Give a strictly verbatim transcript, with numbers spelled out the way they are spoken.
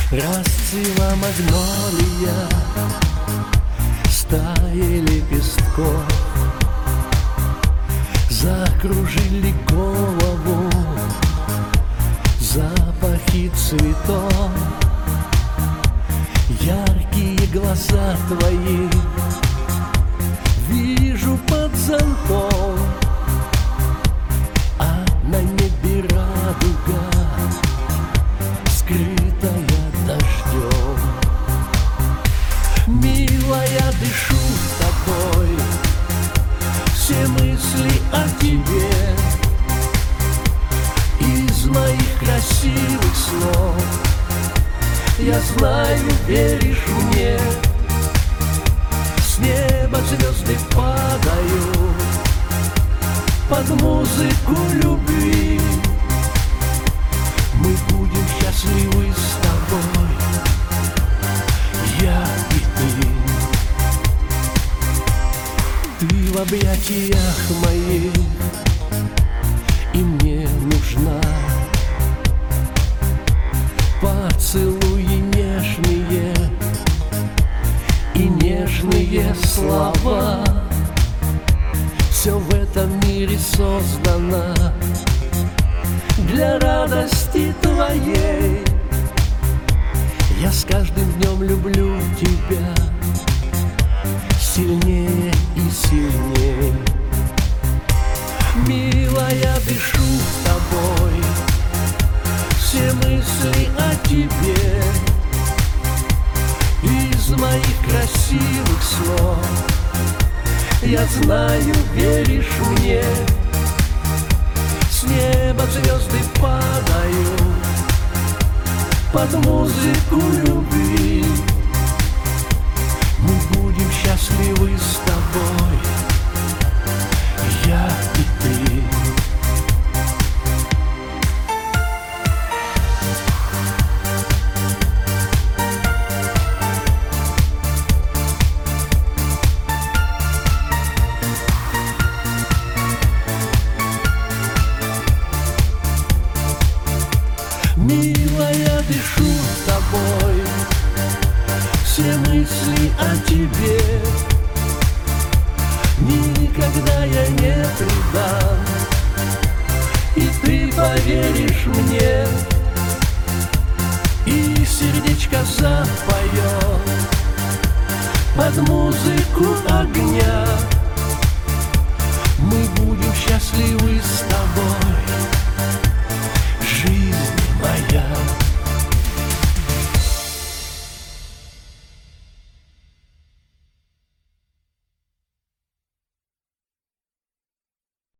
Расцвела магнолия, стаи лепестков закружили голову запахи цветов. Яркие глаза твои вижу под зонтом, а на небе радуга, скрытая дождем. Милая, дышу тобой, все мысли о тебе из моих красивых снов. Я знаю, веришь мне, с неба звезды падают под музыку любви. Мы будем счастливы с тобой, я и ты. Ты в объятиях моих, и мне нужна поцелуи нежные и нежные слова. Все в этом мире создано для радости твоей. Я с каждым днем люблю тебя сильнее и сильнее. Милая, дышу тобой, все мысли о тебе из моих красивых снов. Я знаю, веришь мне, с неба звезды падают под музыку любви. Мы будем счастливы с тобой, я и ты. Милая, дышу тобой, все мысли о тебе никогда я не предам, и ты поверишь мне, и сердечко запоет под музыку огня. Мы будем счастливы с тобой,